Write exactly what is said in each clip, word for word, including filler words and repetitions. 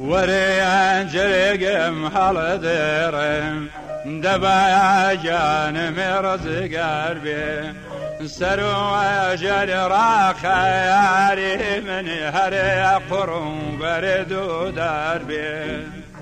وريان جرقم حلديرم دبايا جان مرزق قلبي سرو جل راخياري من هري قرون برد دربي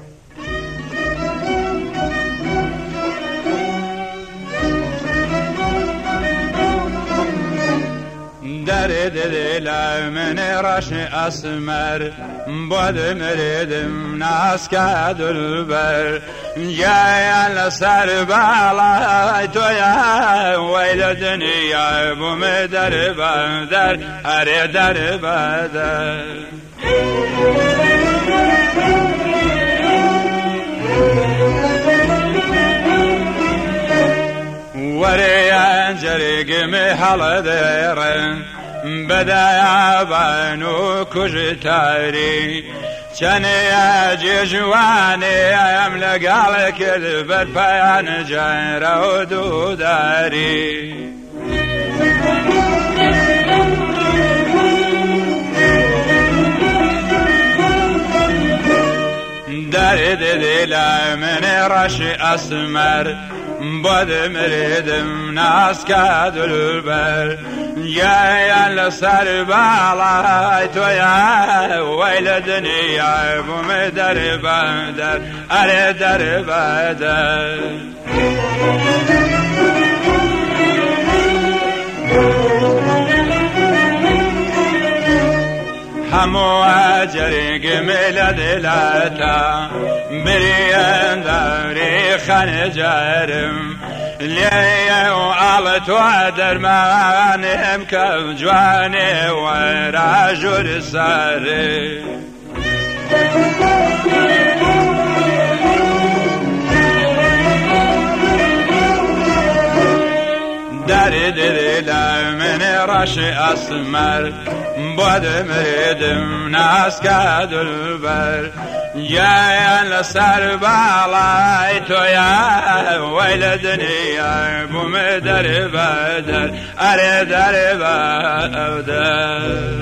درد دل من رش اسمر بود مردم ناس کد البر جای لسر بالای تو یا ویل دنیا بوم در بدر هر در بدر وريان جرق محل ديرن بدايا بانو كجتاري چني جواني املق على كل بربيان جير ودوداري درد دل من رش اسمر بود مردم ناس کد البر جای لسر بالای تو یا ویل دنیا بوم در بدر اره در بدر همو جرق ملد لاتا بريان داري خنجرم ليه وعلت وعدر ما نمكب جواني وراجل ساري درد دل من رش اسمر بود مردم ناس کد البر جای لسر بالای تو یا ویل دنیا بوم در بدر اره در بدر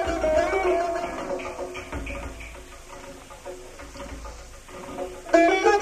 Thank you.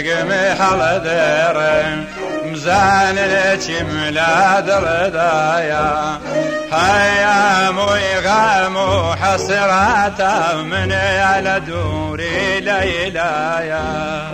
جرقمي حلدرن مزان الاتملاد ردايا هيا مويغامو حسراتا من على دوري ليلايا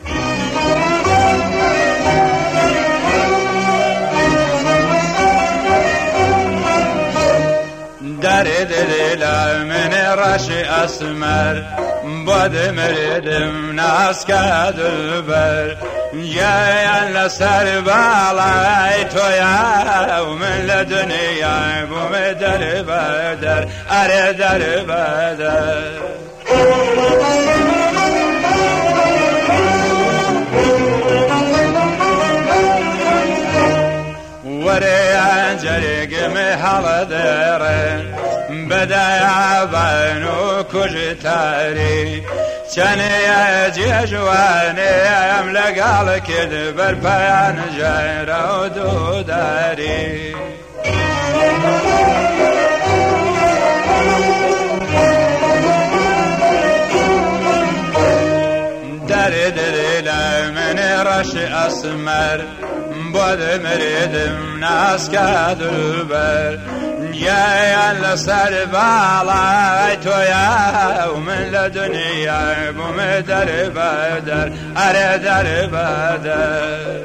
درد دل من رشي أسمر بود مردم ناس كدلبر يا لسر بالای تو يا ومن لدنيا بوم در بدر اره در بدر وريا جرق محل ديرين بدايا بانو كجتاري كان يجي جواني يملق على كذب البيان جيرة ودوداري داري داري من رش أسمر بود مردم ناس كدلبر يا لسر بالای تو يا ومن لدنيا بوم در بدر اره در بدر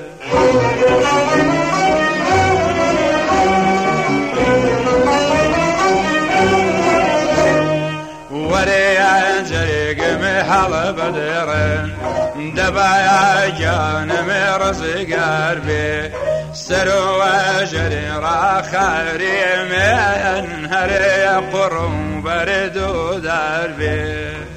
وريا جرق محل بدرن دبايا جانم رزق قربي سرو جري راخري من هري قرم برد دربي